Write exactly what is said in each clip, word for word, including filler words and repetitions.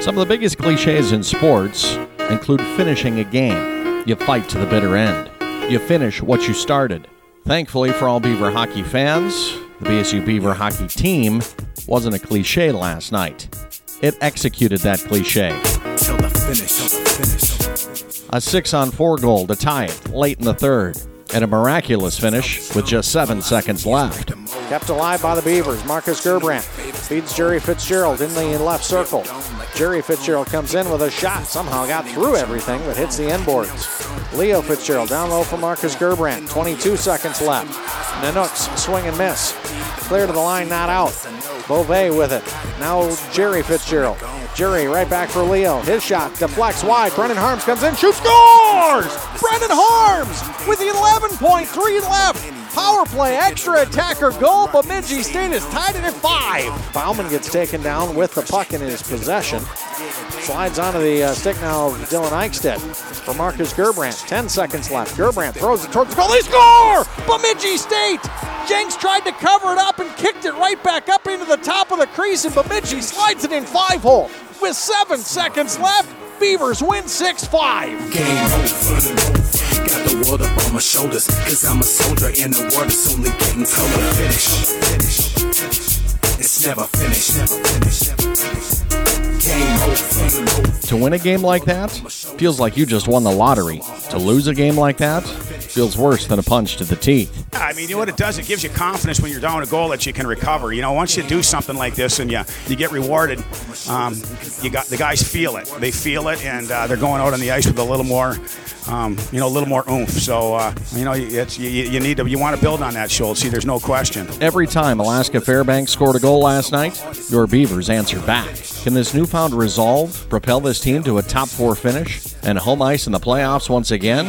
Some of the biggest cliches in sports include finishing a game. You fight to the bitter end. You finish what you started. Thankfully for all Beaver hockey fans, the B S U Beaver hockey team wasn't a cliche last night. It executed that cliche. A six-on-four goal to tie it late in the third, and a miraculous finish with just seven seconds left. Kept alive by the Beavers. Marcus Gerbrandt feeds Jerry Fitzgerald in the left circle. Jerry Fitzgerald comes in with a shot. Somehow got through everything, but hits the end boards. Leo Fitzgerald down low for Marcus Gerbrandt. twenty-two seconds left. Nanooks swing and miss. Clear to the line, not out. Beauvais with it. Now Jerry Fitzgerald. Jerry right back for Leo. His shot deflects wide. Brendan Harms comes in, shoots, scores! Brendan Harms with eleven point three left. Power play, extra attacker goal. Bemidji State has tied it at five. Bauman gets taken down with the puck in his possession. Slides onto the uh, stick now of Dylan Eichstedt for Marcus Gerbrandt. ten seconds left. Gerbrandt throws it towards the goal. They score! Bemidji State! Jenks tried to cover it up and kicked it right back up into the top of the crease, and Bemidji slides it in five-hole. With seven seconds left, Beavers win six five. Game over. Got the world up on my shoulders, cause I'm a soldier and the world is only getting colder. Finish, finish. It's never finished, never finished. Game over. To win a game like that feels like you just won the lottery. To lose a game like that feels worse than a punch to the teeth. I mean, you know what it does? It gives you confidence when you're down a goal that you can recover. You know, once you do something like this and you you get rewarded, um, you got the guys feel it. They feel it, and uh, they're going out on the ice with a little more, um, you know, a little more oomph. So, uh, you know, it's you, you need to you want to build on that, Schultz. See, there's no question. Every time Alaska Fairbanks scored a goal last night, your Beavers answered back. Can this newfound resolve propel this team to a top four finish and home ice in the playoffs once again?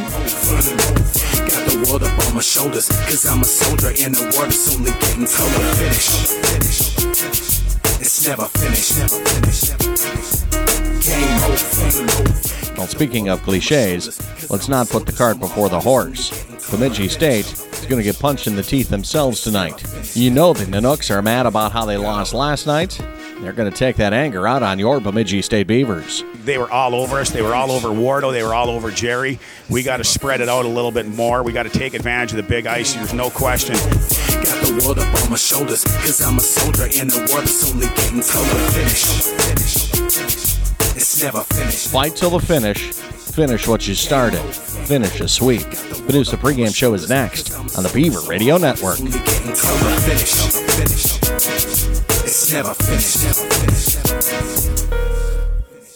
Got the world up on my shoulders, cause I'm a soldier and the world is only getting colder. Finish, finish. It's never finished, never finished. Game over. Well, speaking of cliches, let's not put the cart before the horse. Bemidji State is going to get punched in the teeth themselves tonight. You know the Nanooks are mad about how they lost last night. They're going to take that anger out on your Bemidji State Beavers. They were all over us. They were all over Wardo. They were all over Jerry. We got to spread it out a little bit more. We got to take advantage of the big ice. There's no question. Got the world up on my shoulders, cause I'm a soldier and the world is only getting colder. Finish, finish. It's never finished. Fight till the finish. Finish what you started. Finish a sweep. The News the Pregame Show is next on the Beaver Radio Network. Only getting colder. Finish, finish. It's never finished, never finished.